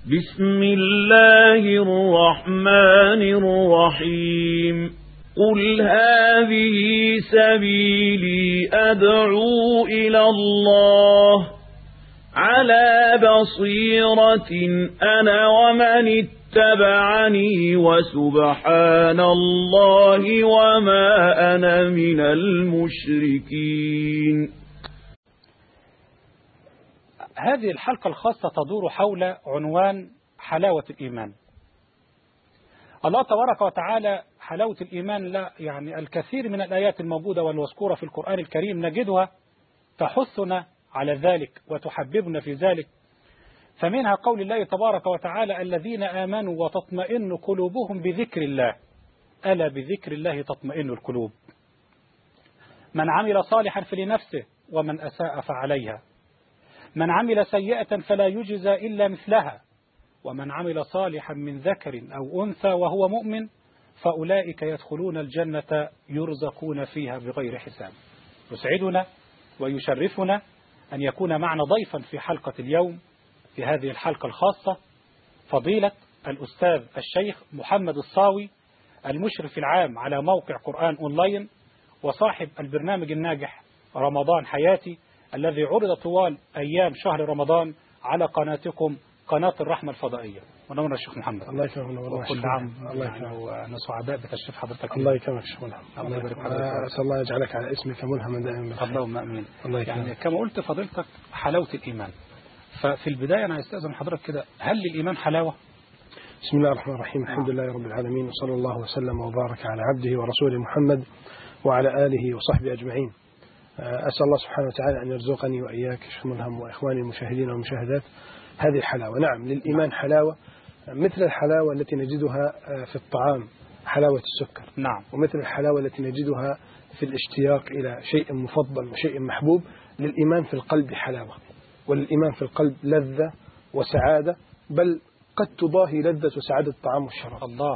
بسم الله الرحمن الرحيم قل هذه سبيلي أدعو إلى الله على بصيرة أنا ومن اتبعني وسبحان الله وما أنا من المشركين. هذه الحلقة الخاصة تدور حول عنوان حلاوة الإيمان. الله تبارك وتعالى حلاوة الإيمان، لا يعني الكثير من الآيات الموجودة والمذكورة في القرآن الكريم نجدها تحثنا على ذلك وتحببنا في ذلك. فمنها قول الله تبارك وتعالى: الذين آمنوا وتطمئن قلوبهم بذكر الله، ألا بذكر الله تطمئن القلوب. من عمل صالحا فلنفسه ومن أساء فعليها، من عمل سيئة فلا يجزى إلا مثلها، ومن عمل صالحا من ذكر أو أنثى وهو مؤمن فأولئك يدخلون الجنة يرزقون فيها بغير حساب. يسعدنا ويشرفنا أن يكون معنا ضيفا في حلقة اليوم، في هذه الحلقة الخاصة، فضيلة الأستاذ الشيخ محمد الصاوي، المشرف العام على موقع قرآن أونلاين وصاحب البرنامج الناجح رمضان حياتي، الذي عرض طوال أيام شهر رمضان على قناتكم قناة الرحمة الفضائية. ونورنا الشيخ محمد. الله يكرمك والله. كل عام الله يكرمك وسعداء بتشريف حضرتك. الله يكرمك شيخ ملهم. الله يبارك فيك. أسأل الله يجعلك على اسمك ملهما دائما. اللهم آمين. يعني كما قلت فضيلتك حلاوة الإيمان، ففي البداية أنا أستأذن حضرتك كده، هل للإيمان حلاوة؟ بسم الله الرحمن الرحيم. الحمد لله رب العالمين، وصلى الله وسلم وبارك على عبده ورسوله محمد وعلى آله وصحبه أجمعين. أسأل الله سبحانه وتعالى أن يرزقني وإياك شيخ ملهم وإخواني المشاهدين والمشاهدات هذه الحلاوة. نعم، للإيمان حلاوة، مثل الحلاوة التي نجدها في الطعام، حلاوة السكر. نعم. ومثل الحلاوة التي نجدها في الاشتياق إلى شيء مفضل وشيء محبوب، للإيمان في القلب حلاوة، وللإيمان في القلب لذة وسعادة، بل قد تضاهي لذة وسعادة الطعام والشراب. الله.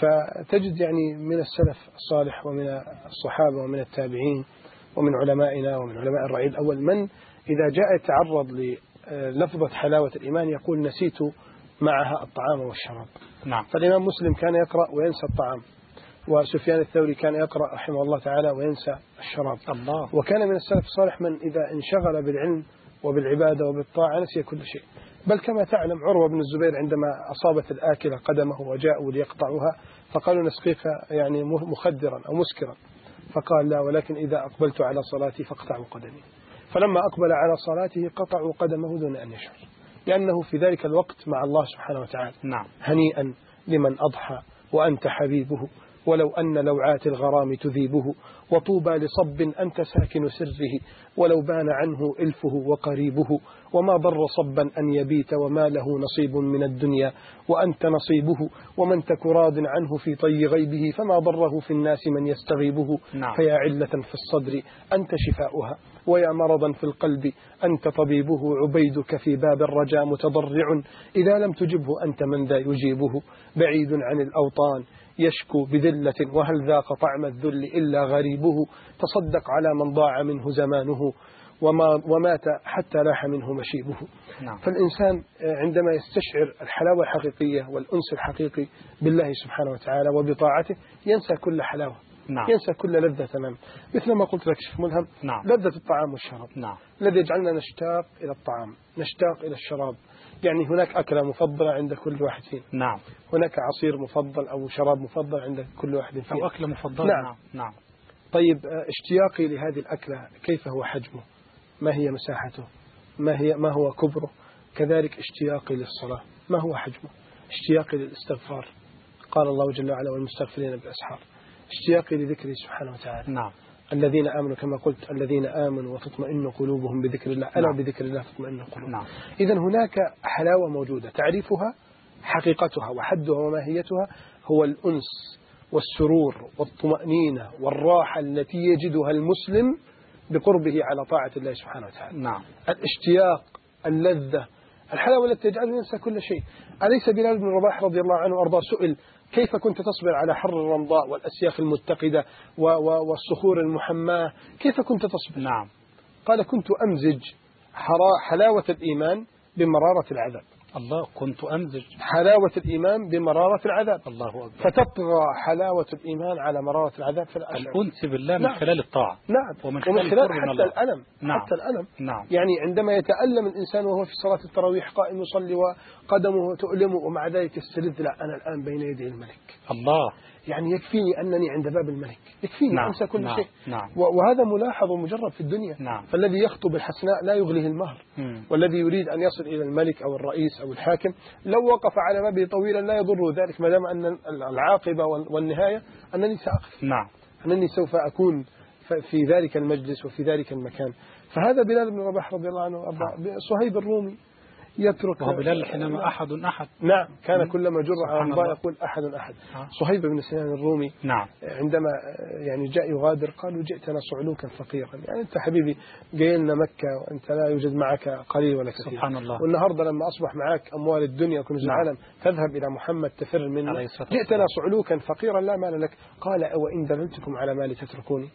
فتجد يعني من السلف الصالح ومن الصحابة ومن التابعين ومن علمائنا ومن علماء الرعيل الأول من إذا جاء يتعرض للفظة حلاوة الإيمان يقول: نسيت معها الطعام والشراب. نعم. فالإمام مسلم كان يقرأ وينسى الطعام، وسفيان الثوري كان يقرأ رحمه الله تعالى وينسى الشراب. الله. وكان من السلف الصالح من إذا انشغل بالعلم وبالعبادة وبالطاعة نسي كل شيء. بل كما تعلم عروة بن الزبير عندما أصابت الآكلة قدمه وجاءوا ليقطعوها فقالوا: نسقيك يعني مخدرا أو مسكرا، فقال: لا، ولكن إذا أقبلت على صلاتي فاقطعوا قدمي. فلما أقبل على صلاته قطعوا قدمه دون أن يشعر، لأنه في ذلك الوقت مع الله سبحانه وتعالى. نعم. هنيئا لمن أضحى وأنت حبيبه، ولو أن لوعات الغرام تذيبه، وطوبى لصب أنت ساكن سره، ولو بان عنه إلفه وقريبه، وما ضر صبا أن يبيت وما له نصيب من الدنيا وأنت نصيبه، ومن تك راض عنه في طي غيبه، فما ضره في الناس من يستغيبه. نعم. فيا علة في الصدر أنت شفاؤها، ويا مرضا في القلب أنت طبيبه، عبيدك في باب الرجاء متضرع، إذا لم تجبه أنت من ذا يجيبه، بعيد عن الأوطان يشكو بذلة، وهل ذاق طعم الذل إلا غريبه، تصدق على من ضاع منه زمانه ومات حتى لاح منه مشيبه. نعم. فالإنسان عندما يستشعر الحلاوة الحقيقية والأنس الحقيقي بالله سبحانه وتعالى وبطاعته ينسى كل حلاوة. نعم. ينسى كل لذة تمام. مثل ما قلت لك شيخ ملهم. نعم. لذة الطعام والشراب. نعم. الذي يجعلنا نشتاق إلى الطعام، نشتاق إلى الشراب. يعني هناك أكلة مفضلة عند كل واحد فينا. نعم. هناك عصير مفضل أو شراب مفضل عند كل واحد فينا، أو أكلة مفضلة. نعم. نعم. طيب، اشتياقي لهذه الأكلة كيف هو حجمه؟ ما هي مساحته؟ ما هو كبره؟ كذلك اشتياقي للصلاة ما هو حجمه؟ اشتياقي للاستغفار، قال الله جل وعلا: والمستغفرين بالأسحار. اشتياقي لذكره سبحانه وتعالى. نعم. الذين آمنوا، كما قلت: الذين آمنوا وتطمئن قلوبهم بذكر الله، ألا بذكر الله تطمئن القلوب. نعم. إذن هناك حلاوة موجودة، تعريفها حقيقتها وحدها وماهيتها هو الأنس والسرور والطمأنينة والراحة التي يجدها المسلم بقربه على طاعة الله سبحانه وتعالى. نعم. الاشتياق، اللذة، الحلاوة التي تجعله ينسى كل شيء. أليس بلال بن رباح رضي الله عنه وأرضاه سئل: كيف كنت تصبر على حر الرمضاء والأسياخ المتقدة والصخور المحماة، كيف كنت تصبر؟ نعم. قال: كنت أمزج حلاوة الإيمان بمرارة العذاب. الله كنت أمزج حلاوة الإيمان بمرارة العذاب، الله أكبر، فتطغى حلاوة الإيمان على مرارة العذاب في الأشعر. الأنس بالله من نعم. خلال الطاعة، نعم، ومن خلال حتى حتى الألم. نعم. حتى الألم. نعم. يعني عندما يتألم الإنسان وهو في صلاة التراويح قائم يصلي وقدمه تؤلمه ومع ذلك يستلذ، لا أنا الآن بين يدي الملك، الله، يعني يكفيني أنني عند باب الملك، يكفيني. نعم. أنسى كل نعم. شيء. نعم. وهذا ملاحظ ومجرب في الدنيا. نعم. فالذي يخطب الحسناء لا يغليه المهر، والذي يريد أن يصل إلى الملك أو الرئيس أو الحاكم لو وقف على بابه طويلا لا يضره ذلك، ما دام أن العاقبة والنهاية أنني سأقف، نعم، أنني سوف أكون في ذلك المجلس وفي ذلك المكان. فهذا بلال بن رباح رضي الله عنه وأرضاه. صهيب الرومي يترك، وهو بلال حينما أحد نعم، كان كلما جر على سبحان أنباء الله. يقول أحد. صهيب بن سنان الرومي نعم، عندما يعني جاء يغادر قالوا جئتنا صعلوكا فقيرا، يعني أنت حبيبي جاي لنا مكة وأنت لا يوجد معك قليل ولا كثير، سبحان الله. والنهاردة لما أصبح معك أموال الدنيا وكنوز العالم تذهب إلى محمد تفر منه، جئتنا صعلوكا فقيرا لا مال لك. قال وإن دللتكم على مال تتركوني.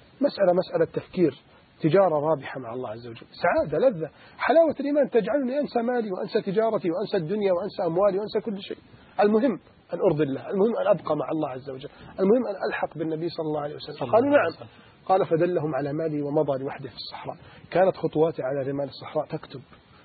مسألة تفكير، تجارة رابحة مع الله عز وجل، سعادة، لذة، حلاوة الإيمان تجعلني أنسى مالي وأنسى تجارتي وأنسى الدنيا وأنسى أموالي وأنسى كل شيء. المهم أن أرضي الله، المهم أن أبقى مع الله عز وجل، المهم أن ألحق بالنبي صلى الله عليه وسلم. قالوا نعم. قال فدلهم على مالي ومضى لوحده في الصحراء. كانت خطواته على رمال الصحراء تكتب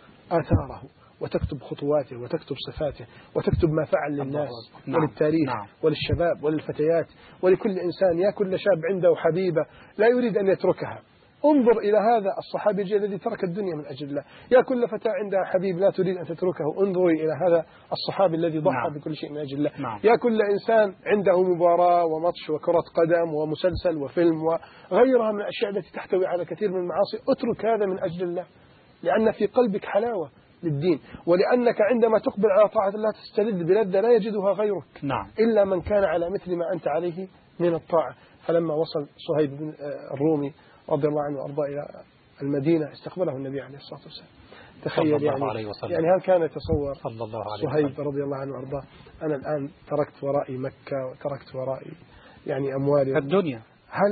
آثاره وتكتب خطواته وتكتب صفاته وتكتب ما فعل للناس وللتاريخ وللشباب وللفتيات ولكل إنسان. يا كل شاب عنده حبيبة لا يريد أن يتركها، انظر إلى هذا الصحابي الذي ترك الدنيا من أجل الله. يا كل فتاة عندها حبيب لا تريد أن تتركه، انظري إلى هذا الصحابي الذي ضحى بكل شيء من أجل الله. يا كل إنسان عنده مباراة وماتش وكرة قدم ومسلسل وفيلم وغيرها من الأشياء التي تحتوي على كثير من المعاصي، اترك هذا من أجل الله، لأن في قلبك حلاوة للدين، ولأنك عندما تقبل على طاعة الله تستلذ بلذة لا يجدها غيرك إلا من كان على مثل ما أنت عليه من الطاعة. فلما وصل صهيب بن الرومي رضي الله عنه وأرضاه إلى المدينة استقبله النبي عليه الصلاة والسلام. تخيل يعني هل كان يتصور صهيب رضي الله عنه وأرضاه أنا الآن تركت ورائي مكة وتركت ورائي يعني أموالي الدنيا،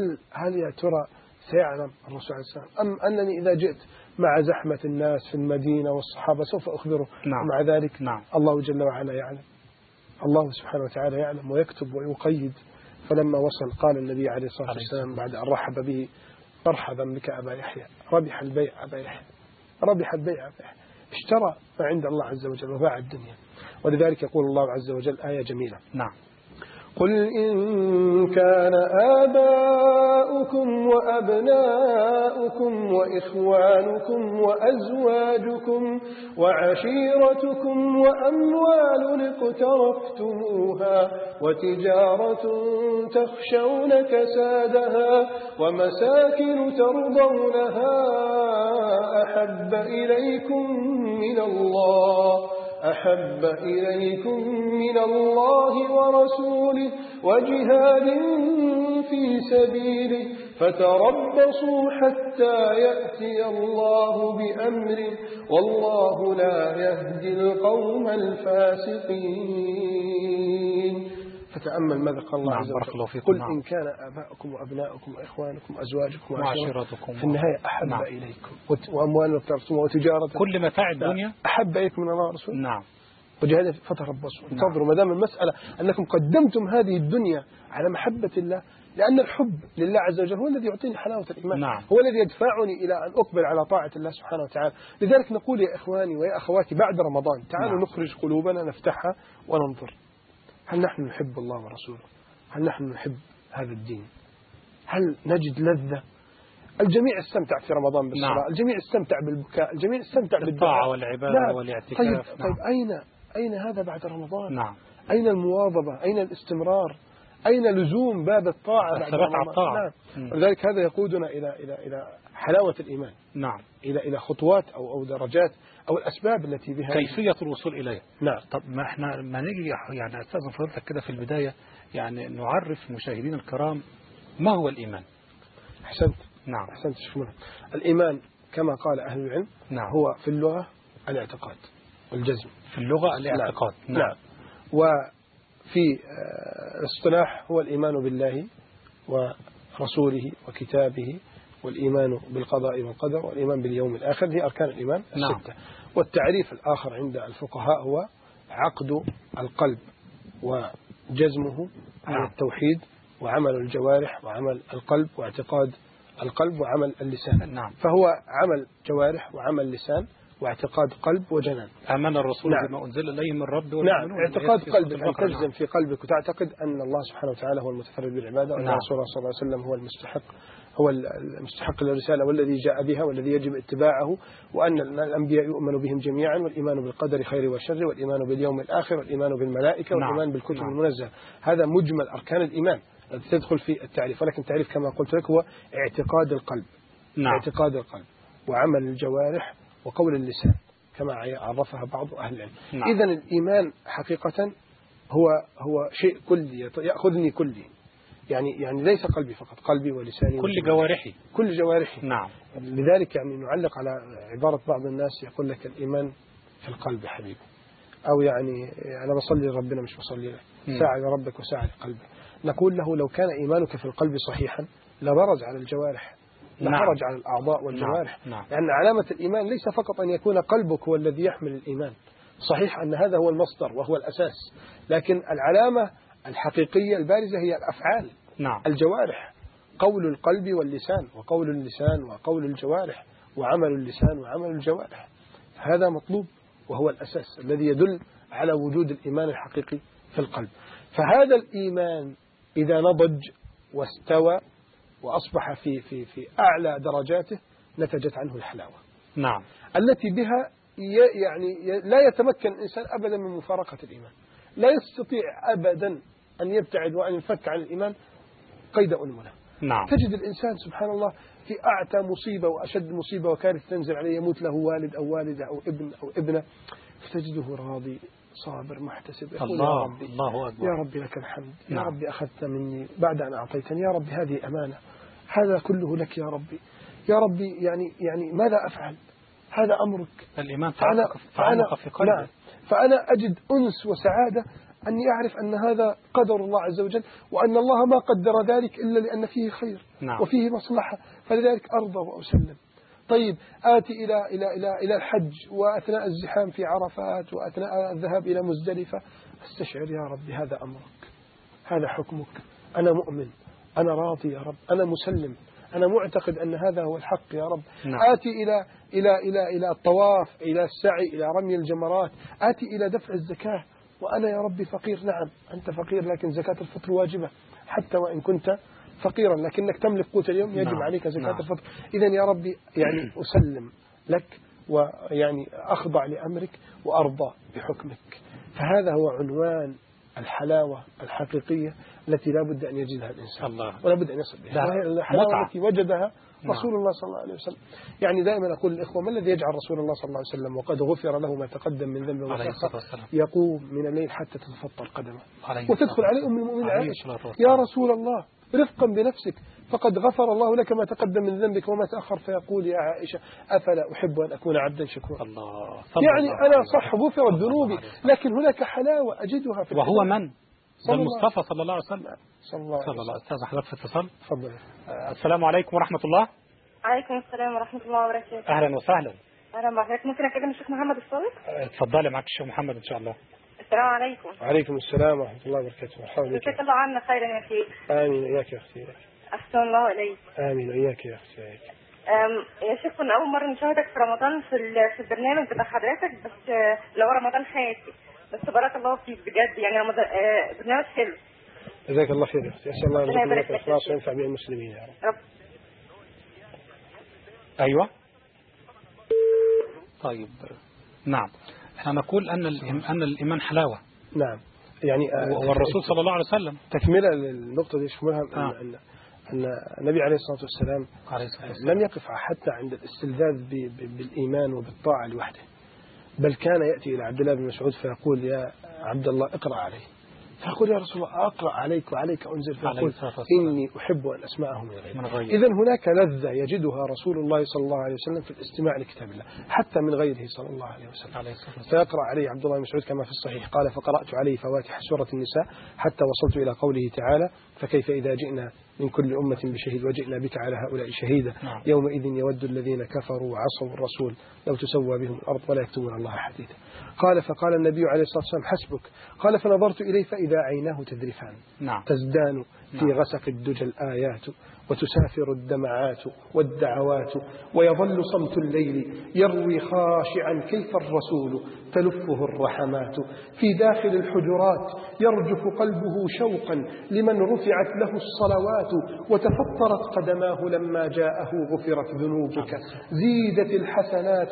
هل يا ترى سيعلم الرسول عليه السلام أم أنني إذا جئت مع زحمة الناس في المدينة والصحابة سوف أخبره؟ ومع ذلك الله جل وعلا يعلم، الله سبحانه وتعالى يعلم ويكتب ويقيد. فلما وصل قال النبي عليه الصلاة والسلام بعد أن رحب به مرحبا بك أبا يحيى، ربح البيع أبا يحيى، ربح البيع أبا يحيى، اشترى ما عند الله عز وجل وباع الدنيا. ولذلك يقول الله عز وجل آية جميلة: قل إن كان آباؤكم وأبناؤكم وإخوانكم وأزواجكم وعشيرتكم وأموال اقترفتموها وتجارة تخشون كسادها ومساكن ترضونها أحب إليكم من الله ورسوله وجهاد في سبيله فتربصوا حتى يأتي الله بأمره والله لا يهدي القوم الفاسقين. فتأمل ماذا قال الله عز وجل: قل إن كان آباؤكم وأبناؤكم وإخوانكم وأزواجكم وعشيرتكم في النهاية أحب إليكم وأموال اقترفتموها وتجارة كل متاع الدنيا أحب إليكم من الله ورسوله وجهاد فتربصوا انتظروا. ما دام المسألة أنكم قدمتم هذه الدنيا على محبة الله، لأن الحب لله عز وجل هو الذي يعطيني حلاوة الإيمان، هو الذي يدفعني إلى أن أقبل على طاعة الله سبحانه وتعالى. لذلك نقول يا إخواني ويا أخواتي بعد رمضان تعالوا نخرج قلوبنا نفتحها وننظر، هل نحن نحب الله ورسوله؟ هل نحن نحب هذا الدين؟ هل نجد لذة؟ الجميع استمتع في رمضان بالصلاة، الجميع استمتع بالبكاء، الجميع استمتع بالطاعة والعبادة والاعتكاف. طيب أين هذا بعد رمضان؟ أين المواظبة؟ أين الاستمرار؟ أين لزوم باب الطاعة بعد رمضان؟ ولذلك هذا يقودنا إلى حلاوة الإيمان، إلى خطوات أو درجات أو الأسباب التي بها كيفية الوصول إليه. طب ما احنا ما نيجي يعني أستاذن فضلتك كده في البداية يعني نعرف مشاهدين الكرام ما هو الإيمان. أحسنت. أحسنت. شوفوا الإيمان كما قال أهل العلم هو في اللغة الاعتقاد والجزم. في اللغة الاعتقاد. وفي الاصطلاح هو الإيمان بالله ورسوله وكتابه والإيمان بالقضاء والقدر والإيمان باليوم الآخر. هي أركان الإيمان الستة. والتعريف الآخر عند الفقهاء هو عقد القلب وجزمه على التوحيد، وعمل الجوارح وعمل القلب واعتقاد القلب وعمل اللسان. نعم. فهو عمل جوارح وعمل لسان واعتقاد قلب وجنان. آمن الرسول نعم. بما أنزل إليه من ربه. نعم. اعتقاد قلب أن تجزم في قلبك وتعتقد أن الله سبحانه وتعالى هو المتفرد بالعبادة، وأن رسول الله صلى الله عليه وسلم هو المستحق للرسالة والذي جاء بها والذي يجب اتباعه، وأن الأنبياء يؤمن بهم جميعا، والإيمان بالقدر خير وشر، والإيمان باليوم الآخر، والإيمان بالملائكة، والإيمان بالكتب المنزلة. هذا مجمل أركان الإيمان التي تدخل في التعريف، ولكن التعريف كما قلت لك هو اعتقاد القلب. اعتقاد القلب وعمل الجوارح وقول اللسان كما عرفها بعض أهل العلم. إذن الإيمان حقيقة هو شيء كلي يأخذني كلي، يعني ليس قلبي فقط، قلبي ولساني كل جوارحي. نعم. لذلك يعني نعلق على عبارة بعض الناس يقول لك الإيمان في القلب حبيبي، أو يعني أنا بصلي لربنا مش بصلي له، ساعة لربك وساعة لقلبك. نقول له لو كان إيمانك في القلب صحيحا لبرز على الجوارح، لخرج على الأعضاء والجوارح. لأن علامة الإيمان ليس فقط أن يكون قلبك هو الذي يحمل الإيمان، صحيح أن هذا هو المصدر وهو الأساس، لكن العلامة الحقيقية البارزة هي الأفعال. الجوارح، قول القلب واللسان، وقول اللسان وقول الجوارح، وعمل اللسان وعمل الجوارح. هذا مطلوب وهو الأساس الذي يدل على وجود الإيمان الحقيقي في القلب. فهذا الإيمان إذا نضج واستوى وأصبح في أعلى درجاته نتجت عنه الحلاوة. نعم. التي بها يعني لا يتمكن الإنسان أبدا من مفارقة الإيمان، لا يستطيع أبدا أن يبتعد وأن ينفك عن الإيمان قيد أنملة. نعم. تجد الإنسان سبحان الله في أعتى مصيبة وأشد مصيبة وكارثة تنزل عليه، يموت له والد أو والدة أو ابن أو ابنة، فتجده راضي صابر محتسب، يقول الله يا ربي الله أكبر، يا ربي لك الحمد. يا ربي أخذت مني بعد أن أعطيتني، يا ربي هذه أمانة، هذا كله لك يا ربي، يا ربي يعني ماذا أفعل؟ هذا أمرك. الإيمان تعلق في قلبه. نعم. فأنا أجد أنس وسعادة أني أعرف أن هذا قدر الله عز وجل، وأن الله ما قدر ذلك إلا لأن فيه خير. نعم. وفيه مصلحة، فلذلك أرضى وأسلم. طيب آتي إلى الحج وأثناء الزحام في عرفات وأثناء الذهاب إلى مزدلفة أستشعر يا ربي هذا أمرك، هذا حكمك، أنا مؤمن، أنا راضي يا رب، أنا مسلم، أنا معتقد أن هذا هو الحق يا رب. نعم. آتي إلى الطواف، إلى السعي، إلى رمي الجمرات، آتي إلى دفع الزكاة وأنا يا ربي فقير. نعم أنت فقير، لكن زكاة الفطر واجبة حتى وإن كنت فقيرا، لكنك تملك قوت اليوم يجب عليك زكاة الفطر. إذن يا ربي يعني أسلم لك ويعني أخضع لأمرك وأرضى بحكمك. فهذا هو عنوان الحلاوة الحقيقية التي لا بد أن يجدها الإنسان ولا بد أن يصل بها، وهي الحلاوة التي وجدها رسول الله صلى الله عليه وسلم. يعني دائما أقول للإخوة ما الذي يجعل رسول الله صلى الله عليه وسلم وقد غفر له ما تقدم من ذنبه وتأخر يقوم من الليل حتى تتفطر قدمه وتدخل عليه أم المؤمنين عائشة يا رسول الله رفقا بنفسك فقد غفر الله لك ما تقدم من ذنبك وما تأخر، فيقول يا عائشة أفلا أحب أن أكون عبدا شكورا. يعني أنا صح غفرت ذنوبي، لكن هناك حلاوة أجدها في وهو من؟ المصطفى صلى الله عليه وسلم. صلى الله عليه وسلم. أستاذ حضرتك في اتصال. تفضل. السلام عليكم ورحمة الله. عليكم السلام ورحمة الله وبركاته. أهلا وسهلا. أهلا بحضرتك. ممكن أكلم الشيخ محمد الصادق؟ اتفضلي معك الشيخ محمد إن شاء الله. السلام عليكم. وعليكم السلام ورحمة الله وبركاته. جزاك الله عنا خيرا يا شيخ. آمين وإياك يا أختي. أحسن الله إليك. آمين وإياك يا أختي. يا شيخ كنا أول مرة نشاهدك في رمضان في البرنامج بتاع حضرتك، بس اللي هو رمضان حياتي، بس بارك الله فيك بجد، يعني رمضان برنامج حلو. جزاك الله خير يا أختي. أسأل الله أن يكون لك الإخلاص وينفع به المسلمين يا رب. أيوة. طيب نعم، احنا نقول أن الإيمان حلاوة. نعم. يعني والرسول صلى الله عليه وسلم تكملة للنقطة دي شمولها أن النبي عليه الصلاة والسلام لم يقف حتى عند الاستلذاذ بالإيمان وبالطاعة لوحده، بل كان يأتي إلى عبد الله بن مسعود فيقول يا عبد الله اقرأ عليه، فيقول يا رسول الله أقرأ عليك وعليك أنزل، فيقول إني أحب أن أسمعه من غيري. إذن هناك لذة يجدها رسول الله صلى الله عليه وسلم في الاستماع لكتاب الله حتى من غيره صلى الله عليه وسلم. فيقرأ عليه عبد الله بن مسعود كما في الصحيح قال فقرأت عليه فواتح سورة النساء حتى وصلت إلى قوله تعالى فكيف إذا جئنا من كل أمة بشهيد وجئنا بك على هؤلاء شهيدا. يومئذ يود الذين كفروا وعصوا الرسول لو تسوى بهم الأرض ولا يكتمون الله حديثا. قال فقال النبي عليه الصلاة والسلام حسبك. قال فنظرت إليه فإذا عيناه تذرفان تزدان في غسق الدجى الآيات وتسافر الدمعات والدعوات ويظل صمت الليل يروي خاشعا كيف الرسول تلفه الرحمات في داخل الحجرات يرجف قلبه شوقا لمن رفعت له الصلوات وتفطرت قدماه لما جاءه غفرت ذنوبك زيدت الحسنات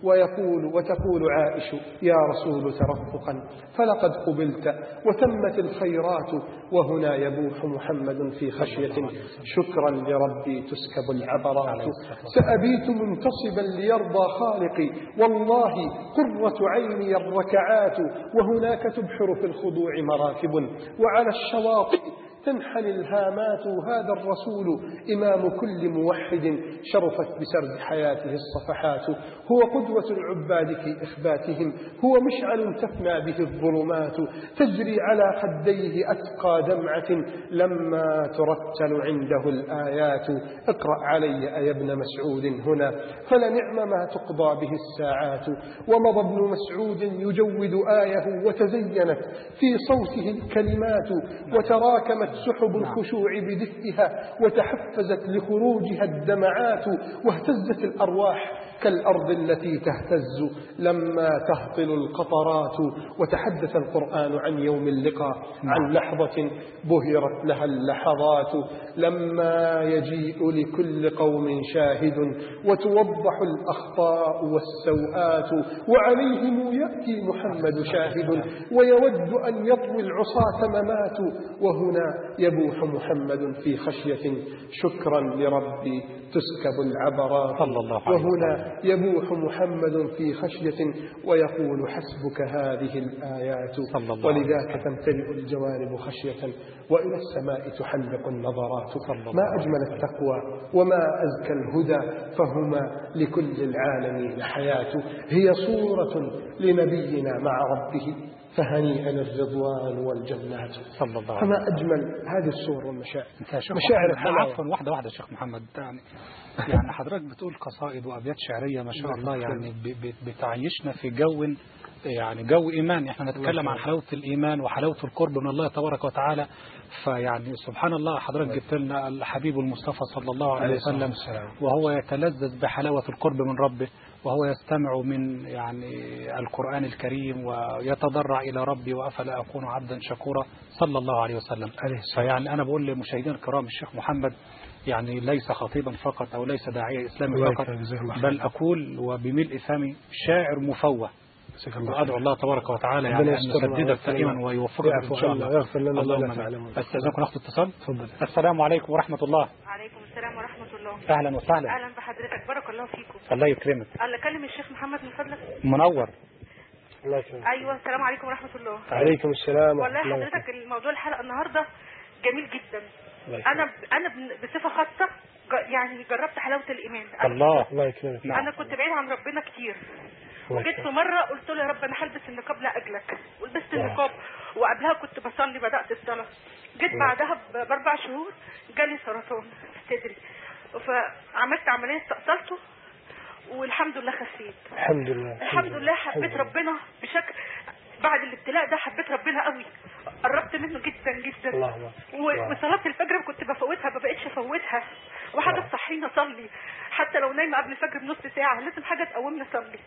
وتقول عائش يا رسول ترفقا فلقد قبلت وتمت الخيرات وهنا يبوح محمد في خشية شكرا لربي تسكب العبرات سأبيت منتصبا ليرضى خالقي والله قرة عيني الركعات وهناك تبحر في الخضوع مراكب وعلى الشواطئ تنحني الهامات هذا الرسول إمام كل موحد شرفت بسرد حياته الصفحات هو قدوة العباد في إخباتهم هو مشعل تفنى به الظلمات تجري على خديه أتقى دمعة لما ترتل عنده الآيات اقرأ علي يا ابن مسعود هنا فلنعم ما تقضى به الساعات ومضى ابن مسعود يجود آيه وتزينت في صوته الكلمات وتراكمت سحب الخشوع بدفئها وتحفزت لخروجها الدمعات واهتزت الأرواح كالأرض التي تهتز لما تهطل القطرات وتحدث القرآن عن يوم اللقاء عن لحظة بهرت لها اللحظات لما يجيء لكل قوم شاهد وتوضح الأخطاء والسوءات وعليهم يأتي محمد شاهد ويود أن يطوي العصاة ممات وهنا يبوح محمد في خشية شكرا لربي تسكب العبرات وهنا يبوح محمد في خشية ويقول حسبك هذه الآيات ولذاك تمتلئ الجوانب خشية وإلى السماء تحلق النظرات ما أجمل التقوى وما أزكى الهدى فهما لكل العالمين حياة هي صورة لنبينا مع ربه فهنيئا الرضوان والجنات فما أجمل هذه الصور والمشاعر مشاعر الحلاوة عفوا واحدة شيخ محمد يعني حضرتك بتقول قصائد وأبيات شعرية ما شاء الله يعني بتعيشنا في جو إيمان احنا نتكلم عن حلاوة الإيمان وحلاوة القرب من الله تبارك وتعالى فيعني سبحان الله حضرتك جبت لنا الحبيب المصطفى صلى الله عليه وسلم وهو يتلذذ بحلاوة القرب من ربه وهو يستمع من يعني القرآن الكريم ويتضرع إلى ربي وأفلا أكون عبدا شكورا صلى الله عليه وسلم فيعني أنا بقول للمشاهدين الكرام الشيخ محمد يعني ليس خطيبا فقط أو ليس داعية إسلامي فقط بل أقول وبملء فمي شاعر مفوه وأدعو الله تبارك وتعالى يعني أن يسددك دائما ويوفقك إن شاء الله يغفر لنا ولا تعلمون أستاذنكم ناخذ اتصال السلام عليكم ورحمة الله عليكم السلام ورحمة الله أهلا وسهلا أهلا بحضرتك بارك الله فيكم الله يكرمك الله أكلم الشيخ محمد من فضلك منور أيوة السلام عليكم ورحمة الله عليكم السلام والله حضرتك الموضوع الحلقة النهاردة جميل جدا أنا بصفة خاصة يعني جربت حلاوة الإيمان الله يكرمك أنا كنت بعيد عن ربنا كتير وجيت في مرة قلت له يا رب أنا هلبس النقاب لا أجلك ولبست النقاب وقبلها كنت بصلي بدأت الصلاة جيت بعدها ب4 شهور جالي سرطان في صدري فعملت عملية استأصلته والحمد لله خسيت الحمد لله حبيت ربنا بشكل بعد الابتلاء ده حبيت ربنا قوي قربت منه جدا جدا وصلاة الفجر كنت بفوتها ما بقتش افوتها وحاجة تصحيني اصلي حتى لو نايمه قبل الفجر بنص ساعة لازم حاجة تقومني اصلي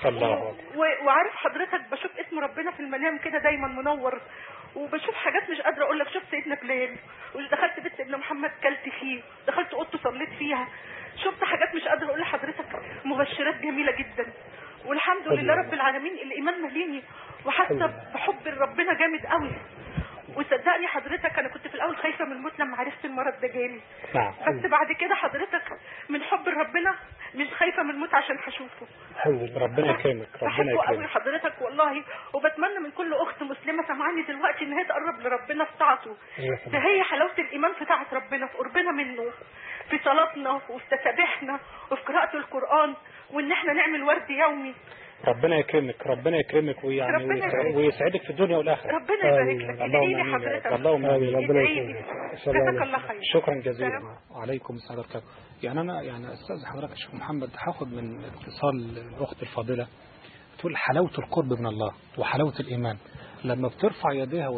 وعارف حضرتك بشوف اسم ربنا في المنام كده دايما منور وبشوف حاجات مش قادرة اقول لك شفت سيدنا بلال ودخلت بيت سيدنا محمد كلت فيه دخلت اوضته صليت فيها شفت حاجات مش قادرة اقول لحضرتك مبشرات جميلة جدا والحمد لله رب العالمين الايمان مليني وحاسه بحب ربنا جامد قوي وصدقني حضرتك انا كنت في الاول خايفه من الموت لما عرفت المرض ده جالي بس بعد كده حضرتك من حب ربنا مش خايفه من الموت عشان هشوفه الحمد لله ربنا يكرمك ربنا يكرمك قوي حضرتك والله وبتمنى من كل اخت مسلمه سامعاني دلوقتي ان هي تقرب لربنا في طاعته فهي حلاوه الايمان في طاعه ربنا في قربنا منه في صلاتنا وفي تسابيحنا وفي قراءه القران وان احنا نعمل ورد يومي ربنا يكرمك، ربنا يكرمك ويسعدك في الدنيا والآخرة. ربنا يبارك لك. ادعي لي حضرتك. اللهم آمين. ربنا ادعي يكرمك. لي. إن شاء الله. جزاك الله خير. شكرا جزيلا. وعليكم السلام ورحمة الله. يعني أنا أستاذ حضرتك الشيخ محمد هاخد من اتصال الأخت الفاضلة تقول حلاوة القرب من الله وحلاوة الإيمان لما بترفع يديها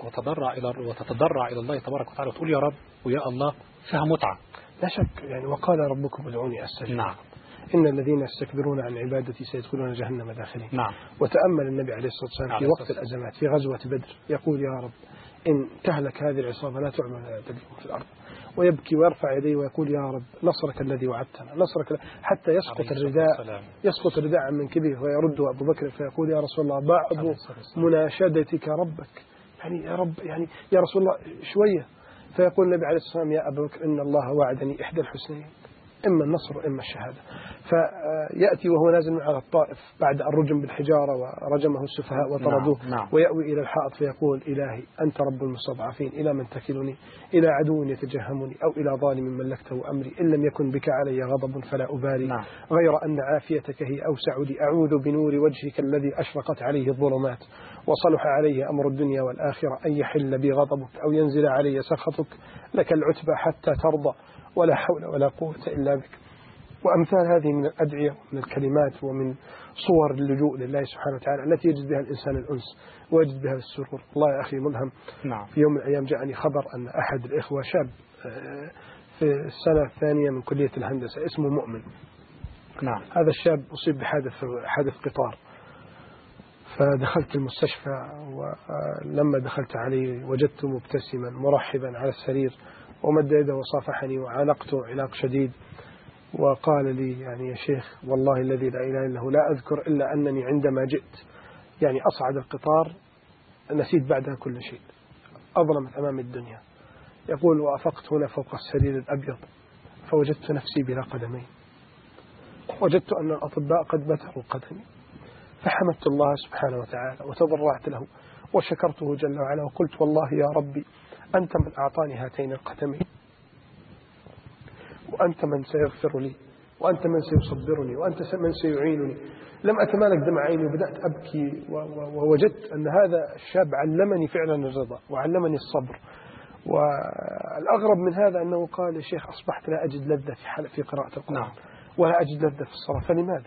وتتضرع إلى الله تبارك وتعالى وتقول يا رب ويا الله فيها متعة. لا شك يعني وقال ربكم ادعوني أستجب. نعم. إن الذين يستكبرون عن عبادتي سيدخلون جهنم داخلين. نعم. وتأمل النبي عليه الصلاة والسلام في وقت الأزمات في غزوة بدر يقول يا رب إن تهلك هذه العصابة لا تعمل ولا تدلهم في الأرض، ويبكي ويرفع يديه ويقول يا رب نصرك الذي وعدتنا نصرك حتى يسقط الرداء عن منكبه ويرد أبو بكر فيقول يا رسول الله بعض مناشدتك ربك، يعني يا رب يعني يا رسول الله شوية، فيقول النبي عليه الصلاة والسلام يا أبا بكر إن الله وعدني إحدى الحسنين إما النصر وإما الشهادة. فيأتي وهو نازل على الطائف بعد أن رجم بالحجارة ورجمه السفهاء وطردوه. نعم. ويأوي إلى الحائط فيقول إلهي أنت رب المستضعفين إلى من تكلني إلى عدو يتجهمني أو إلى ظالم ملكته أمري إن لم يكن بك علي غضب فلا أبالي. نعم. غير أن عافيتك هي أوسع لي أعوذ بنور وجهك الذي أشرقت عليه الظلمات وصلح عليه أمر الدنيا والآخرة أن يحل بي غضبك أو ينزل علي سخطك لك العتبى حتى ترضى ولا حول ولا قوة إلا بك. وأمثال هذه من الأدعية ومن الكلمات ومن صور اللجوء لله سبحانه وتعالى التي يجد بها الإنسان الأنس ويجد بها السرور. الله يا أخي ملهم. نعم. في يوم من الأيام جاءني خبر أن أحد الإخوة شاب في السنة الثانية من كلية الهندسة اسمه مؤمن. نعم. هذا الشاب أصيب بحادث قطار، فدخلت المستشفى ولما دخلت عليه وجدته مبتسما مرحبا على السرير ومد يده وصافحني وعانقته عناق شديد وقال لي يعني يا شيخ والله الذي لا إله إلا هو لا أذكر إلا أنني عندما جئت يعني أصعد القطار نسيت بعدها كل شيء، أظلمت أمام الدنيا. يقول وأفقت هنا فوق السرير الأبيض فوجدت نفسي بلا قدمين، وجدت أن الأطباء قد بتروا قدمي، فحمدت الله سبحانه وتعالى وتضرعت له وشكرته جل وعلا وقلت والله يا ربي أنت من أعطاني هاتين القدمين، وأنت من سيغفر لي، وأنت من سيصبرني، وأنت من سيعينني. لم أتمالك دمع عيني وبدأت أبكي ووجدت أن هذا الشاب علمني فعلا الرضا وعلمني الصبر. والأغرب من هذا أنه قال يا شيخ أصبحت لا أجد لذة في قراءة القرآن ولا أجد لذة في الصلاة،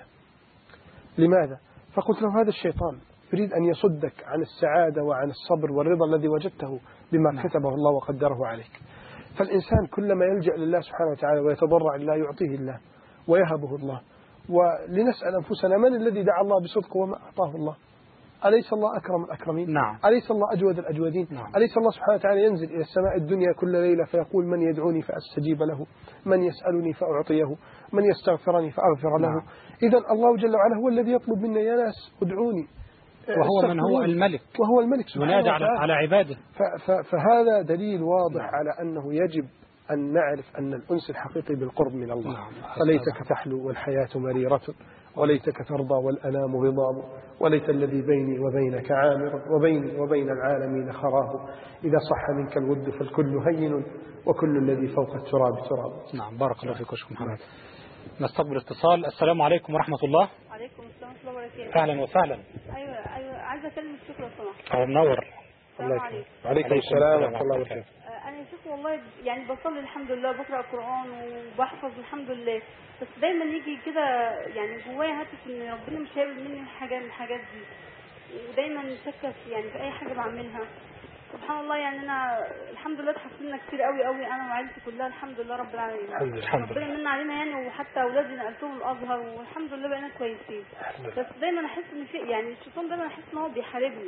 فلماذا؟ فقلت له هذا الشيطان يريد أن يصدك عن السعادة وعن الصبر والرضا الذي وجدته بما كتبه الله وقدره عليك. فالإنسان كلما يلجأ لله سبحانه وتعالى ويتضرع لله يعطيه الله ويهبه الله. ولنسأل أنفسنا من الذي دعا الله بصدق وما أعطاه الله؟ أليس الله أكرم الأكرمين؟ نعم. أليس الله أجود الأجودين؟ نعم. أليس الله سبحانه وتعالى ينزل إلى السماء الدنيا كل ليلة فيقول من يدعوني فأستجيب له، من يسألني فأعطيه، من يستغفرني فأغفر له. إذن الله جل وعلا هو الذي يطلب منا يا ناس ادعوني، وهو من هو الملك، وهو الملك سبحانه وتعالى على عباده. فهذا دليل واضح على أنه يجب أن نعرف أن الأنس الحقيقي بالقرب من الله. فليتك تحلو والحياة مريرة وليتك ترضى والأنام ضضام وليت الذي بيني وبينك عامر وبيني وبين العالمين خراب إذا صح منك الود فالكل هين وكل الذي فوق التراب تراب. نعم. بارك الله فيك شيخ محمد. نستقبل اتصال. السلام عليكم ورحمة الله. عليكم السلام ورحمة الله وبركاته. أهلا وسهلا. أيوة عايزة أكلم الشيخ لو سمحت. منور. السلام عليكم. وعليكم السلام ورحمة الله وبركاته. أنا يا شيخ والله يعني بصلي الحمد لله بقرأ القرآن وبحفظ الحمد لله، بس دايما يجي كده يعني جوايا هاتف إن ربنا مش هيقبل مني حاجة من الحاجات دي، ودايما شاكة يعني في أي حاجة بعملها. سبحان الله يعني أنا الحمد لله اتحسنا كتير قوي أنا وعائلتي كلها الحمد لله رب العالمين. ربنا من علينا يعني، وحتى أولادي نقلتهم الأزهر والحمد لله بقينا كويسين. بس دايما أحس إن في يعني الشيطان دايما أحس إن هو بيحاربني.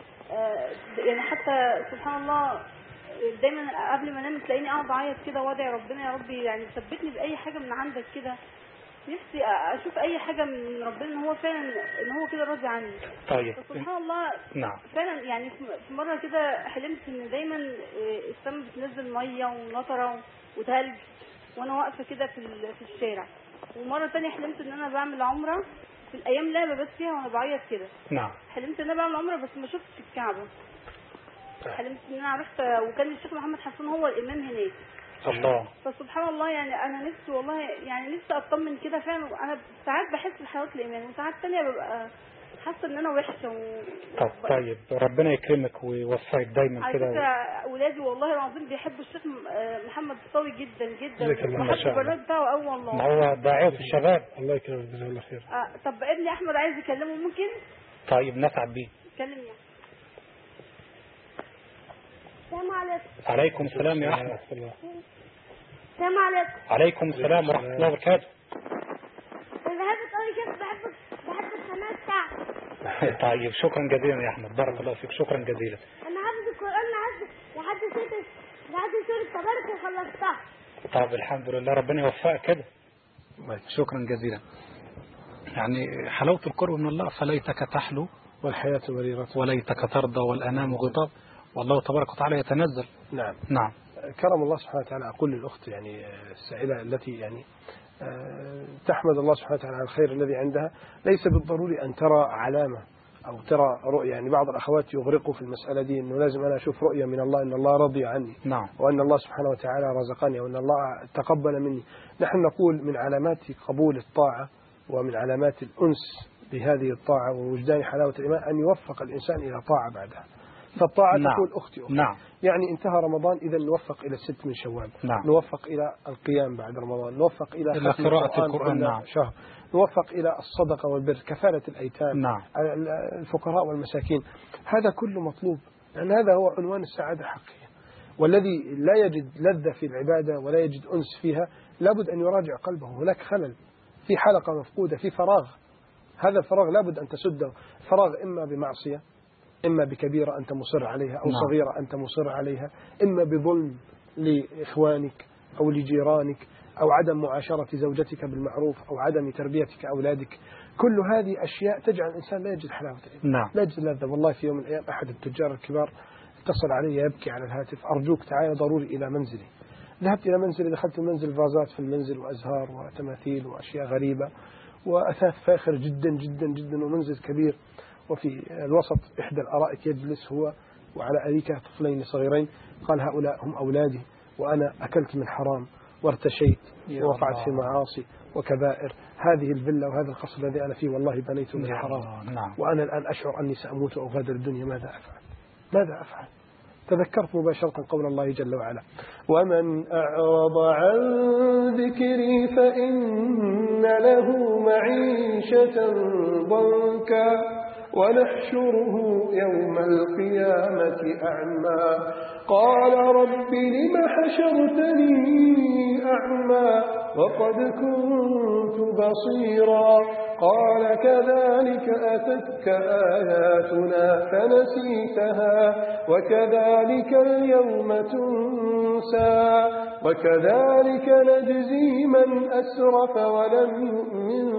يعني حتى سبحان الله دايما قبل ما انام تلاقيني قاعد اعيط كده وادعي ربنا يا ربي يعني ثبتني باي حاجه من عندك كده، نفسي اشوف اي حاجه من ربنا ان هو فعلا ان هو كده راضي عني. طيب سبحان الله. نعم. فعلا يعني في مره كده حلمت ان دايما السماء بتنزل ميه ومطره وثلج وانا واقفه كده في الشارع. ومره ثانيه حلمت ان انا بعمل عمره في الايام اللي انا ببات فيها وانا بعيط كده. نعم. حلمت ان انا بعمل عمره بس ما شفتش الكعبه. حلمت ان انا رحت وكان الشيخ محمد حسن هو الامام هناك. الله. فسبحان الله يعني انا نفسي والله يعني نفسي اطمن كده فعلا. انا ساعات بحس بحلاوه الايمان وساعات تانية ببقى حاسه ان انا وحشه طيب ربنا يكرمك ويوفقك دايما على كده. فكره اولادي والله العظيم بيحبوا الشيخ محمد الصاوي جدا جدا، ما شاء الله. وبحب البرنامج بتاعه قوي والله. ما هو داعية الشباب. الله يكرمك، جزاه الله خير. طب ابني احمد عايز يكلمه، ممكن؟ طيب نسعد بيه. كلمني. السلام عليكم. عليكم السلام يا أحمد. السلام عليكم. عليكم السلام ورحمة الله وبركاته. انا بحبك قوي كده، بحب القناه بتاعتك. طيب شكرا جزيلا يا أحمد، بارك الله فيك، شكرا جزيلا. انا حافظ القران لحد سورة تبارك وخلصتها. طب الحمد لله، ربنا يوفقك كده. شكرا جزيلا. يعني حلاوة القرب من الله، فليتك تحلو والحياة مريرة وليتك ترضى والأنام غضاب والله تبارك وتعالى يتنزل. نعم. نعم. كرم الله سبحانه وتعالى. أقول للأخت يعني السائلة التي يعني تحمد الله سبحانه وتعالى على الخير الذي عندها، ليس بالضروري أن ترى علامة أو ترى رؤية. يعني بعض الأخوات يغرقوا في المسألة دي، أنه لازم أنا أشوف رؤية من الله أن الله رضي عني. نعم. وأن الله سبحانه وتعالى رزقني وأن الله تقبل مني. نحن نقول من علامات قبول الطاعة ومن علامات الأنس بهذه الطاعة ووجدان حلاوة الإيمان أن يوفق الإنسان إلى طاعة بعدها. فالطاعة نعم. تقول أختي. نعم. يعني انتهى رمضان، إذا نوفق إلى 6 من شوال. نعم. نوفق إلى القيام بعد رمضان، نوفق إلى ختم قراءة القرآن. نعم. شهر، نوفق إلى الصدقة والبر، كفالة الأيتام. نعم. الفقراء والمساكين. هذا كله مطلوب، لأن هذا هو عنوان السعادة الحقيقية. والذي لا يجد لذة في العبادة ولا يجد أنس فيها لابد أن يراجع قلبه. هناك خلل، في حلقة مفقودة، في فراغ. هذا الفراغ لابد أن تسده. فراغ إما بمعصية، إما بكبيرة أنت مصر عليها، أو صغيرة أنت مصر عليها، إما بظلم لإخوانك أو لجيرانك، أو عدم معاشرة زوجتك بالمعروف، أو عدم تربيتك أولادك. كل هذه أشياء تجعل الإنسان لا يجد حلاوة الإيمان. نعم. لا يجد لذة. والله في يوم من الأيام أحد التجار الكبار اتصل علي يبكي على الهاتف: أرجوك تعال ضروري إلى منزلي. ذهبت إلى منزلي، دخلت المنزل، فازات في المنزل وأزهار وتماثيل وأشياء غريبة وأثاث فاخر جدا جدا جدا، ومنزل كبير، وفي الوسط إحدى الأرائك يجلس هو وعلى أريكة طفلين صغيرين. قال: هؤلاء هم أولادي، وأنا أكلت من حرام وارتشيت ووقعت في معاصي وكبائر. هذه الفيلا وهذا القصر الذي أنا فيه والله بنيته من حرام. نعم. وأنا الآن أشعر أني سأموت أو غادر الدنيا. ماذا أفعل؟ ماذا أفعل؟ تذكرت مباشرة قول الله جل وعلا: ومن أعرض عن ذكري فإن له معيشة ضنكا ونحشره يوم القيامة أعمى قال رب لم حشرتني أعمى وقد كنت بصيرا قال كذلك أتتك آياتنا فنسيتها وكذلك اليوم تنسى وكذلك نجزي من أسرف ولم يؤمن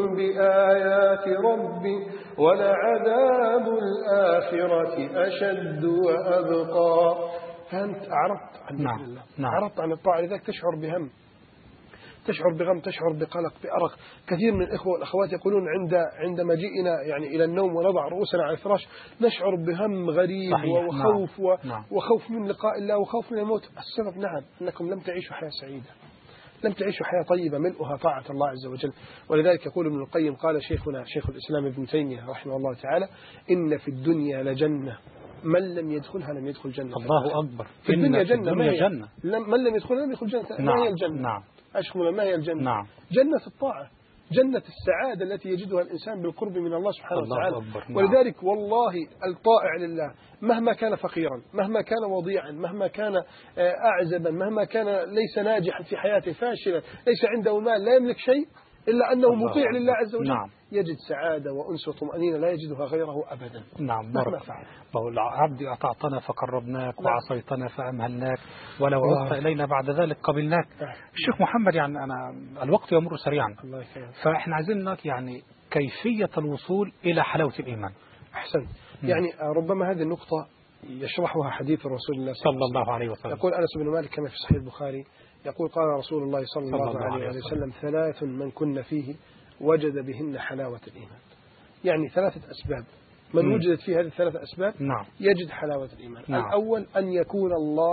بآيات ربه ولعذاب الآخرة أشد وأبقى. فأنت أعرضت عن ذكر الله، أعرضت عن الطاعة، لذلك تشعر بهم، تشعر بغم، تشعر بقلق، بأرق. كثير من الإخوة والأخوات يقولون عند مجيئنا يعني إلى النوم ونضع رؤوسنا على الفراش نشعر بهم غريب وخوف وخوف من لقاء الله وخوف من الموت. السبب نعم أنكم لم تعيشوا حياة سعيدة، لم تعيشوا حياة طيبة ملؤها طاعة الله عز وجل. ولذلك يقول ابن القيم، قال شيخنا شيخ الإسلام ابن تيمية رحمه الله تعالى: إن في الدنيا لجنة من لم يدخلها لم يدخل جنة. الله أكبر. في الدنيا جنة، جنة. من لم يدخلها لم يدخل جنة. ما هي الجنة؟ نعم. أشكر ما هي الجنة؟ نعم. جنة الطاعة، جنة السعادة التي يجدها الإنسان بالقرب من الله سبحانه وتعالى. نعم. ولذلك والله الطائع لله مهما كان فقيرا، مهما كان وضيعا، مهما كان أعزبا، مهما كان ليس ناجحا في حياته، فاشلا، ليس عنده مال، لا يملك شيء إلا أنه مطيع لله عز وجل. نعم. يجد سعادة وأنس وطمأنينة لا يجدها غيره أبدا. نعم. مهما فعل. العبد أطعتنا فقربناك وعصيتنا فأمهلناك ولو عدت إلينا بعد ذلك قبلناك. الشيخ محمد، يعني أنا الوقت يمر سريعا، فإحنا عايزين لك يعني كيفية الوصول إلى حلاوة الإيمان. أحسن. يعني ربما هذه النقطة يشرحها حديث رسول الله صلى الله عليه وسلم. يقول أنس بن مالك كما في صحيح البخاري، يقول: قال رسول الله صلى الله عليه وسلم: 3 من كن فيه وجد بهن حلاوة الإيمان. يعني 3 أسباب، من وجدت فيه هذه 3 أسباب نعم. يجد حلاوة الإيمان. نعم. الأول أن يكون الله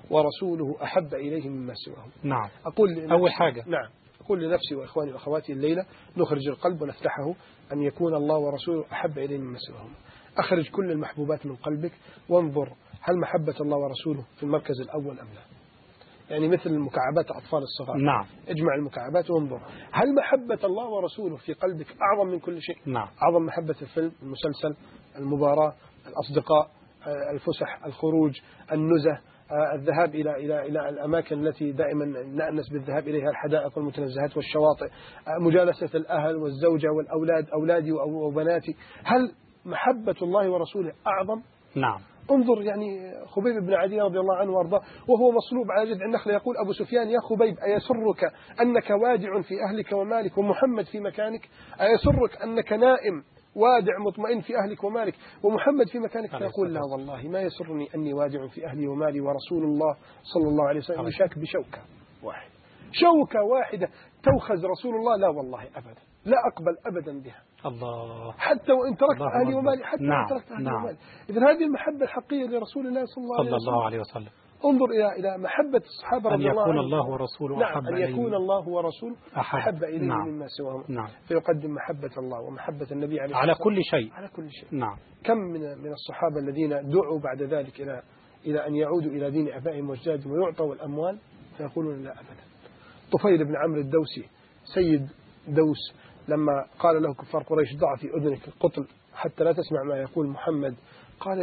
ورسوله أحب إليه مما سواهم. نعم. أقول أول حاجة. نعم. أقول لنفسي وإخواني وأخواتي الليلة نخرج القلب ونفتحه أن يكون الله ورسوله أحب إليه مما سواهم. أخرج كل المحبوبات من قلبك وانظر هل محبة الله ورسوله في المركز الأول أم لا. يعني مثل المكعبات الأطفال الصغار. نعم. اجمع المكعبات وانظر هل محبة الله ورسوله في قلبك أعظم من كل شيء. نعم. أعظم محبة الفيلم، المسلسل، المباراة، الأصدقاء، الفسح، الخروج، النزه، الذهاب إلى الأماكن التي دائما نأنس بالذهاب إليها، الحدائق والمتنزهات والشواطئ، مجالسة الأهل والزوجة والأولاد، أولادي وبناتي. هل محبة الله ورسوله أعظم؟ نعم. انظر يعني خبيب بن عدي رضي الله عنه وارضاه وهو مصلوب على جذع النخلة يقول أبو سفيان يا خبيب أيسرك أنك وادع في أهلك ومالك ومحمد في مكانك؟ أيسرك أنك نائم وادع مطمئن في أهلك ومالك ومحمد في مكانك؟ فيقول لا والله ما يسرني أني وادع في أهلي ومالي ورسول الله صلى الله عليه وسلم يشاك بشوكة واحدة، شوكة واحدة توخز رسول الله، لا والله أبدا لا أقبل أبدا بها الله، حتى وإن تركت أهلي ومالي، حتى نعم. وإن تركت أهلي نعم. ومالي. إذن هذه المحبة الحقيقية لرسول الله صلى الله عليه وسلم. انظر إلى محبة الصحابة رضي الله عنهم. أن يكون الله ورسوله نعم. أحب أن يكون الله ورسوله أحب إليه نعم. مما سواهم. نعم. فيقدم محبة الله ومحبة النبي عليه على كل شيء. على كل شيء. نعم. كم من الصحابة الذين دعوا بعد ذلك إلى أن يعودوا إلى دين أبائهم وأجدادهم ويعطوا الأموال فيقولون لا أبدا. طفيل بن عمرو الدوسي سيد دوس لما قال له كفار قريش ضع في أذنك القطل حتى لا تسمع ما يقول محمد، قال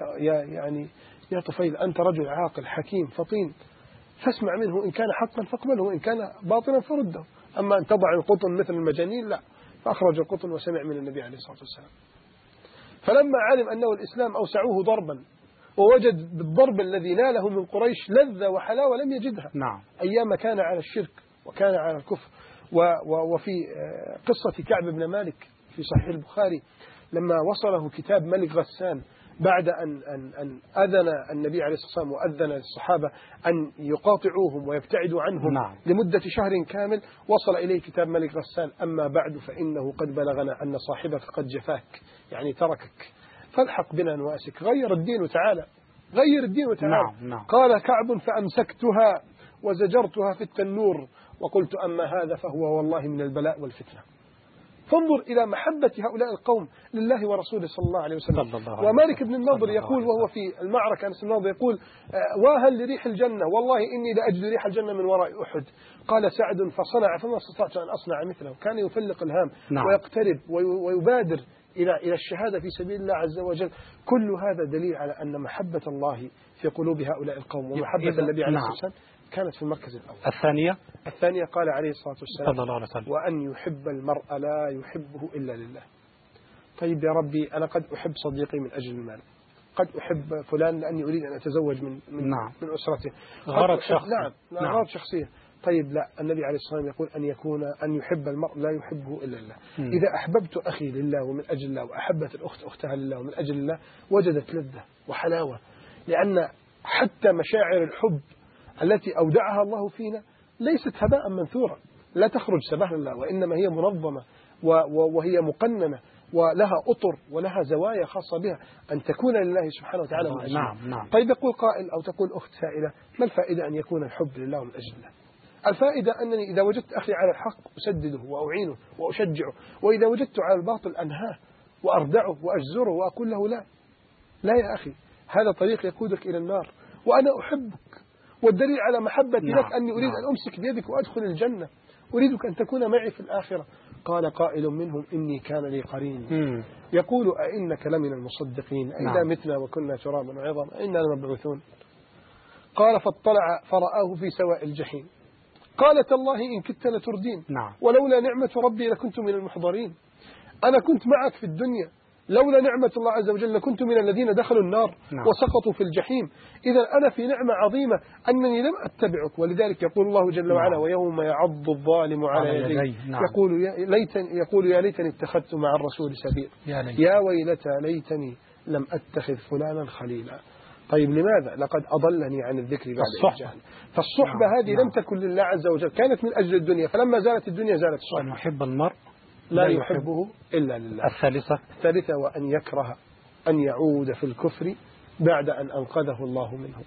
يا طفيل أنت رجل عاقل حكيم فطين، فاسمع منه إن كان حقا فاقبله وإن كان باطلا فرده، أما أن تضع القطن مثل المجانين لا. فأخرج القطن وسمع من النبي عليه الصلاة والسلام. فلما علم أنه الإسلام أوسعوه ضربا ووجد بالضرب الذي ناله من قريش لذة وحلاوة لم يجدها. نعم. أيام كان على الشرك وكان على الكفر. وفي قصة كعب بن مالك في صحيح البخاري لما وصله كتاب ملك غسان بعد أن أذن النبي عليه الصلاة والسلام وأذن للصحابة أن يقاطعوهم ويبتعدوا عنهم نعم. لمدة شهر كامل، وصل إليه كتاب ملك غسان أما بعد فإنه قد بلغنا أن صاحبك قد جفاك، يعني تركك، فالحق بنا نواسك، غير الدين وتعالى، غير الدين وتعالى. نعم. قال كعب فأمسكتها وزجرتها في التنور وقلت أما هذا فهو والله من البلاء والفتنة. فانظر إلى محبة هؤلاء القوم لله ورسوله صلى الله عليه وسلم. ومالك بن النضر يقول وهو في المعركة أنس بن النضر يقول واهل لريح الجنة والله إني لأجد ريح الجنة من وراء أحد. قال سعد فصنع فما استطعت أن أصنع مثله. كان يفلق الهام نعم. ويقترب ويبادر إلى الشهادة في سبيل الله عز وجل. كل هذا دليل على أن محبة الله في قلوب هؤلاء القوم ومحبة النبي عليه الصلاة والسلام كانت في المركز الأول. الثانية قال عليه الصلاة والسلام صلى الله عليه وسلم وأن يحب المرء لا يحبه إلا لله. طيب يا ربي أنا قد أحب صديقي من أجل المال، قد أحب فلان لأني أريد أن أتزوج من نعم. من أسرته، غرض شخصي. نعم. غرض شخصية. طيب لا، النبي عليه الصلاة والسلام يقول أن يحب المرء لا يحبه إلا الله. إذا أحببت أخي لله ومن أجل الله وأحبت الأخت أختها لله ومن أجل الله وجدت لذة وحلاوة، لأن حتى مشاعر الحب التي أودعها الله فينا ليست هباء منثورا، لا تخرج سبهلا الله، وإنما هي منظمة وهي مقننة ولها أطر ولها زوايا خاصة بها أن تكون لله سبحانه وتعالى من أجل. نعم. طيب يقول قائل أو تقول أخت سائلة ما الفائدة أن يكون الحب لله من أجل الله؟ الفائدة أنني إذا وجدت أخي على الحق أسدده وأعينه وأشجعه، وإذا وجدت على الباطل أنهاه وأردعه وأجزره وأقول له لا يا أخي هذا طريق يقودك إلى النار وأنا أحبك، والدليل على محبتي لك أني أريد أن أمسك بيدك وأدخل الجنة، أريدك أن تكون معي في الآخرة. قال قائل منهم إني كان لي قرين يقول أئنك لمن المصدقين إذا متنا وكنا ترابا وعظاما إنا لمبعوثون. قال فاطلع فرآه في سواء الجحيم قال تالله إن كدت لتردين ولولا نعمة ربي لكنت من المحضرين. أنا كنت معك في الدنيا لولا نعمة الله عز وجل لكنت من الذين دخلوا النار وسقطوا في الجحيم. إذا أنا في نعمة عظيمة أنني لم أتبعك. ولذلك يقول الله جل وعلا ويوم يعض الظالم على يديه يقول يا ليتني اتخذت مع الرسول سبيل يا ويلتى ليتني لم أتخذ فلانا خليلا. طيب لماذا؟ لقد أضلني عن الذكر بعد إذ جاءني. فالصحبة هذه لم تكن لله عز وجل، كانت من أجل الدنيا، فلما زالت الدنيا زالت الصحبة. وأن يحب المرء لا يحبه إلا لله. الثالثة وأن يكره أن يعود في الكفر بعد أن أنقذه الله منه.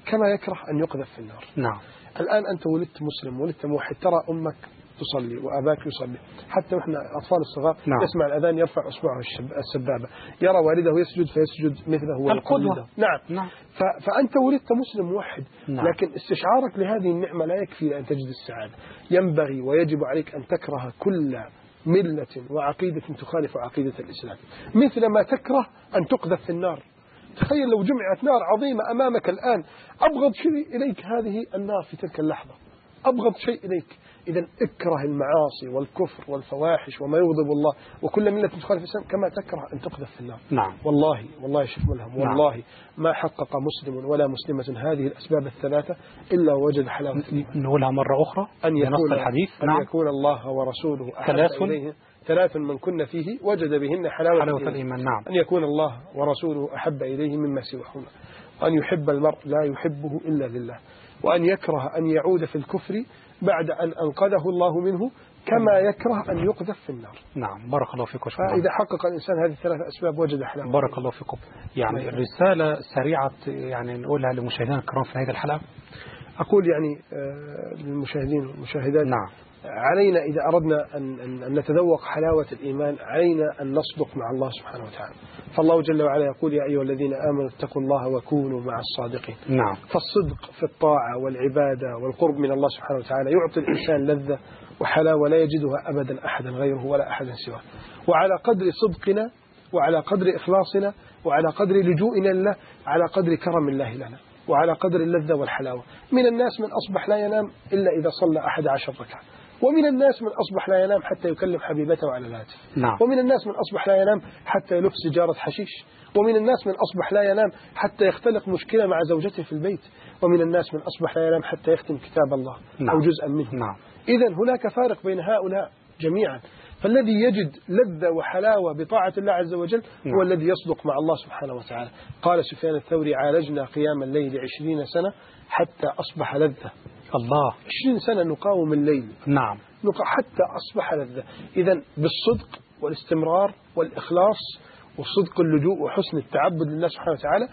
كما يكره أن يقذف في النار. نعم. الآن أنت ولدت مسلم، ولدت موحد، ترى أمك تصلي وأباك يصلي، حتى وإحنا أطفال الصغار نعم. يسمع الأذان يرفع أصبعه السبابة، يرى والده يسجد فيسجد مثله القدوة. نعم. فأنت ولدت مسلم موحد. نعم. لكن استشعارك لهذه النعمة لا يكفي لأن تجد السعادة. ينبغي ويجب عليك أن تكره كل ملة وعقيدة تخالف عقيدة الإسلام، مثل ما تكره أن تقذف في النار. تخيل لو جمعت نار عظيمة أمامك الآن، أبغض شيء إليك هذه النار في تلك اللحظة، أبغض شيء إليك. إذا اكره المعاصي والكفر والفواحش وما يغضب الله وكل ملة تخالف الإسلام كما تكره أن تقذف في النار. نعم. والله شيخ ملهم، والله ما حقق مسلم ولا مسلمة هذه الأسباب الثلاثة إلا وجد حلاوة الإيمان. نقولها مرة أخرى أن يكون الحديث. أن يكون الله ورسوله أحب إليه، ثلاث من كن فيه وجد بهن حلاوة الإيمان. نعم. أن يكون الله ورسوله أحب إليه مما سواهما، وأن يحب المرء لا يحبه إلا لله، وأن يكره أن يعود في الكفر بعد أن أنقذه الله منه، كما يكره أن يقذف في النار. نعم. بارك الله فيكم. فإذا حقق الإنسان هذه الثلاث أسباب وجد حلاوة. بارك الله فيكم. يعني الرسالة سريعة يعني نقولها لمشاهدينا الكرام في هذه الحلقة. أقول يعني للمشاهدين والمشاهدات، نعم، علينا إذا أردنا أن نتذوق حلاوة الإيمان علينا أن نصدق مع الله سبحانه وتعالى. فالله جل وعلا يقول: يا أيها الذين آمنوا اتقوا الله وكونوا مع الصادقين. نعم. فالصدق في الطاعة والعبادة والقرب من الله سبحانه وتعالى يعطي الإنسان لذة وحلاوة لا يجدها أبدا أحدا غيره ولا أحدا سواه. وعلى قدر صدقنا وعلى قدر إخلاصنا وعلى قدر لجوئنا لله على قدر كرم الله لنا وعلى قدر اللذة والحلاوة. من الناس من أصبح لا ينام إلا إذا صلى 11 ركعة، ومن الناس من أصبح لا ينام حتى يكلم حبيبته على الهاتف. نعم. ومن الناس من أصبح لا ينام حتى يلف سيجارة حشيش. ومن الناس من أصبح لا ينام حتى يختلق مشكلة مع زوجته في البيت. ومن الناس من أصبح لا ينام حتى يختم كتاب الله. نعم. أو جزءا منه. نعم. إذن هناك فارق بين هؤلاء جميعا. فالذي يجد لذة وحلاوة بطاعة الله عز وجل هو الذي يصدق مع الله سبحانه وتعالى. قال سفيان الثوري: عالجنا قيام الليل 20 سنة حتى أصبح لذة. الله، 20 سنة نقاوم الليل. نعم، حتى أصبح لذة. إذن بالصدق والاستمرار والإخلاص وصدق اللجوء وحسن التعبد لله سبحانه وتعالى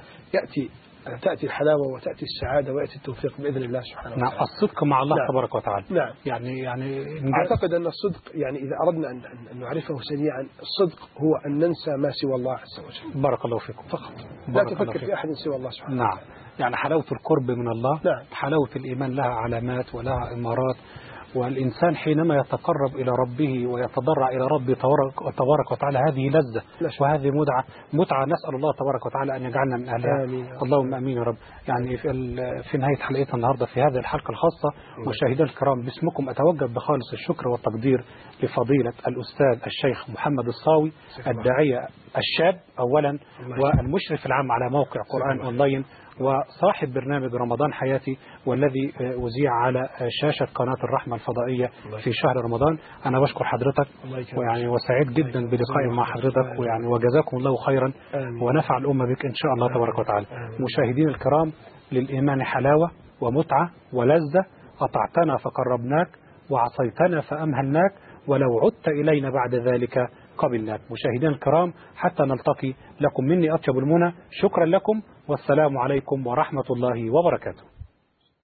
تأتي الحلاوة وتأتي السعادة ويأتي التوفيق بإذن الله سبحانه وتعالى. نعم. الصدق مع الله تبارك وتعالى. نعم. يعني أعتقد أن الصدق يعني إذا أردنا أن نعرفه سريعا، الصدق هو أن ننسى ما سوى الله عز وجل. بارك الله فيكم. فقط لا تفكر في أحد سوى الله سبحانه نعم. وتعالى. يعني حلاوة القرب من الله. نعم. حلاوة الإيمان لها علامات ولها إمارات، والإنسان حينما يتقرب إلى ربه ويتضرع إلى ربه تبارك وتعالى هذه لذة وهذه متعة. نسأل الله تبارك وتعالى أن يجعلنا من أهلها. اللهم أمين يا رب. يعني في نهاية حلقتنا النهاردة في هذه الحلقة الخاصة، مشاهدينا الكرام، باسمكم أتوجه بخالص الشكر والتقدير لفضيلة الأستاذ الشيخ محمد الصاوي، الداعية الشاب أولا، والمشرف العام على موقع قرآن أونلاين، وصاحب برنامج رمضان حياتي، والذي أذيع على شاشة قناة الرحمة الفضائية في شهر رمضان. أنا بشكر حضرتك وسعيد جدا بلقائي مع حضرتك، وجزاكم الله خيرا ونفع الأمة بك إن شاء الله تبارك وتعالى. مشاهدين الكرام، للإيمان حلاوة ومتعة ولذة، أطعتنا فقربناك وعصيتنا فأمهلناك، ولو عدت إلينا بعد ذلك قبلناك. مشاهدين الكرام، حتى نلتقي، لكم مني أطيب المنى. شكرا لكم، والسلام عليكم ورحمة الله وبركاته.